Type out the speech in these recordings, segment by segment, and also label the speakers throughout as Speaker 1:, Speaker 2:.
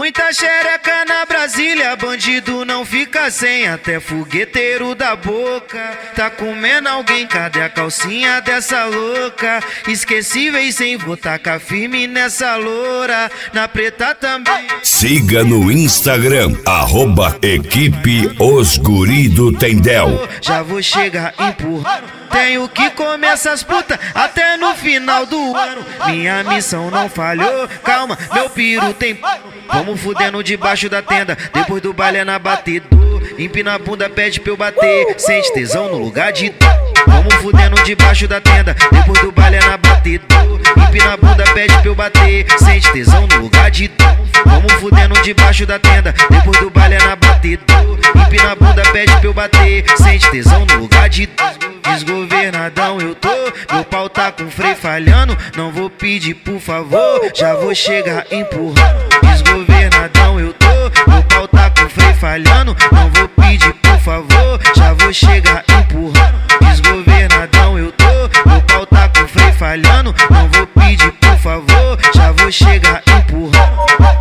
Speaker 1: Muita xereca na Brasília, bandido não fica sem, até fogueteiro da boca tá comendo alguém. Cadê a calcinha dessa louca? Esquecíveis sem vou tacar firme nessa loura, na preta também.
Speaker 2: Siga no Instagram, @equipe Os Guri do Tendel.
Speaker 1: Já vou chegar empurrando, tenho que comer essas putas até no final do ano. Minha missão não falhou, calma, meu piru tem. Vamos fudendo debaixo da tenda, depois do baile é na batida. Empina a bunda, pede pra eu bater, sente tesão no lugar de dor. Vamos fudendo debaixo da tenda, depois do baile é na batida. Empina a bunda, pede pra eu bater, sente tesão no lugar de dor. Vamos fudendo debaixo da tenda, depois do baile é na batida. Empina a bunda, pede pra eu bater, sente tesão no lugar de dor. Desgovernadão eu tô, meu pau tá com freio falhando. Não vou pedir por favor, já vou chegar empurrando. Desgovernadão eu tô, meu pau tá com freio falhando. Não vou pedir por favor, já vou chegar empurrando. Desgovernadão eu tô, meu pau tá com freio falhando. Não vou pedir por favor, já vou chegar empurrando.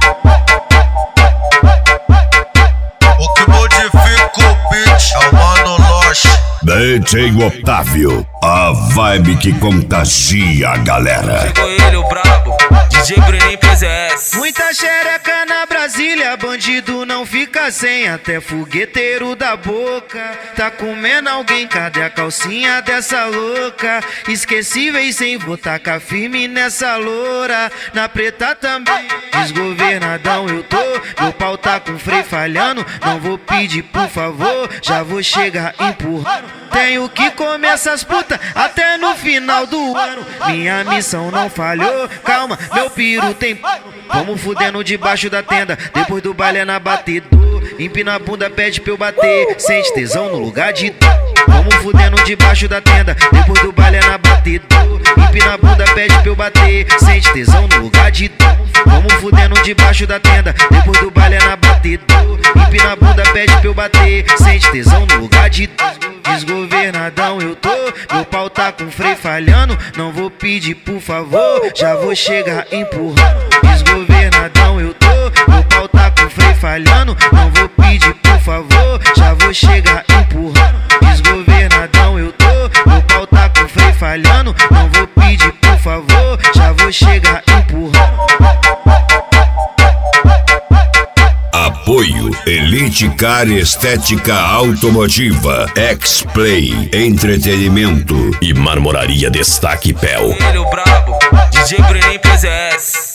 Speaker 3: O que modifica o beat é o Mano Loche.
Speaker 2: DJ Otávio, a vibe que contagia a galera.
Speaker 4: Chegou ele, o brabo, DJ Bruninho PZS.
Speaker 1: Muita xereca na Brasília, bandido não fica sem, até fogueteiro da boca tá comendo alguém. Cadê a calcinha dessa louca? Esquecíveis sem vou tacar firme nessa loura, na preta também. Desgovernadão eu tô, meu pau tá com freio falhando. Não vou pedir por favor, já vou chegar empurrando. Tenho que comer essas putas até no final do ano. Minha missão não falhou, calma, meu piru tem. Vamos fudendo debaixo da tenda, depois do baile é na batida. Empina a bunda, pede pra eu bater, sente tesão no lugar de dor. Vamos fudendo debaixo da tenda, depois do baile é na batida. Empina a bunda, pede pra eu bater, sente tesão no lugar de dor. Vamos fudendo debaixo da tenda, depois do baile é na batida. Empina a bunda, pede pra eu bater, sente tesão no lugar de dor. Desgovernadão eu tô, meu pau tá com freio falhando. Não vou pedir por favor, já vou chegar empurrando. Desgovernadão eu tô, meu pau tá com freio falhando. Não vou pedir por favor, já vou chegar empurrando. Desgovernadão eu tô, meu pau tá com freio falhando. Não vou pedir por favor, já vou chegar empurrando.
Speaker 2: Apoio Elite Car Estética Automotiva, X-Play Entretenimento e Marmoraria Destaque Pel.
Speaker 4: Ele, o brabo, DJ Bruninho PZS.